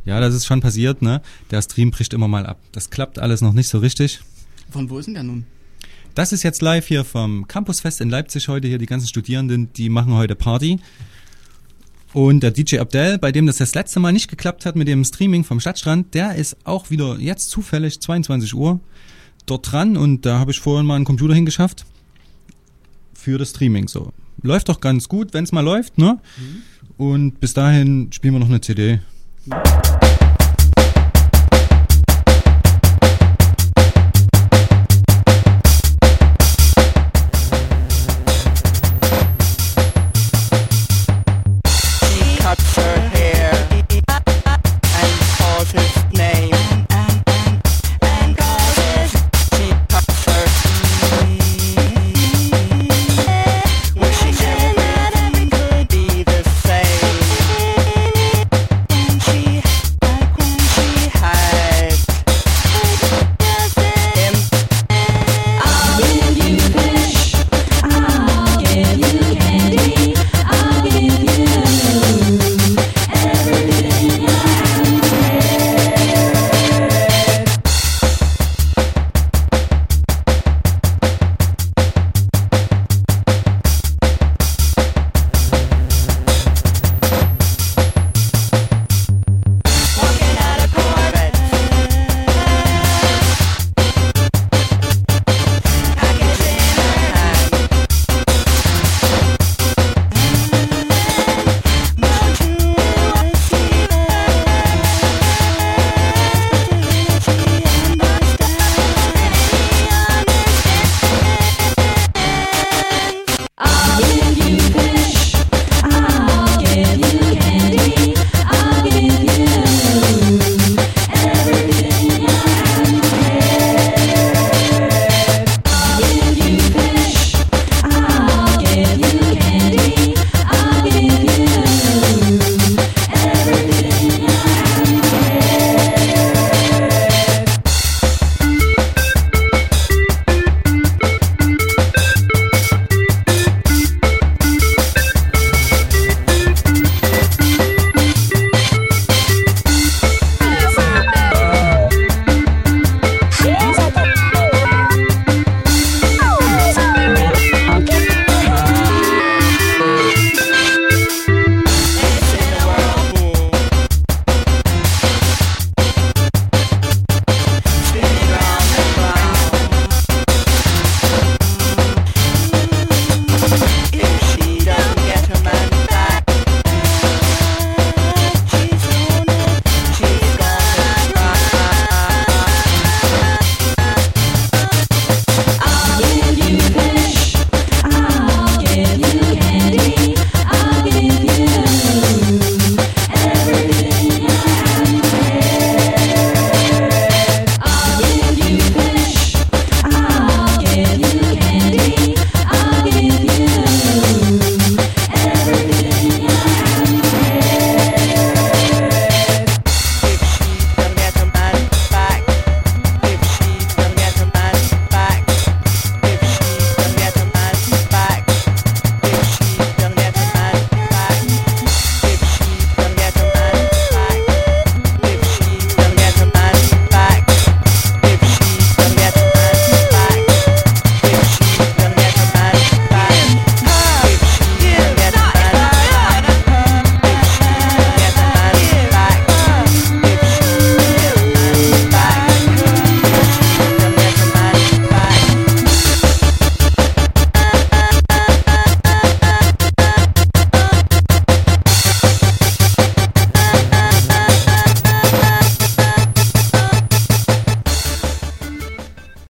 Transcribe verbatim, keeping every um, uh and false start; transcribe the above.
Ja, das ist schon passiert, ne? Der Stream bricht immer mal ab. Das klappt alles noch nicht so richtig. Von wo ist denn der nun? Das ist jetzt live hier vom Campusfest in Leipzig heute. Hier die ganzen Studierenden, die machen heute Party. Und der D J Abdel, bei dem das das letzte Mal nicht geklappt hat mit dem Streaming vom Stadtstrand, der ist auch wieder jetzt zufällig zweiundzwanzig Uhr dort dran. Und da habe ich vorhin mal einen Computer hingeschafft für das Streaming. So, läuft doch ganz gut, wenn es mal läuft, ne? Mhm. Und bis dahin spielen wir noch eine C D.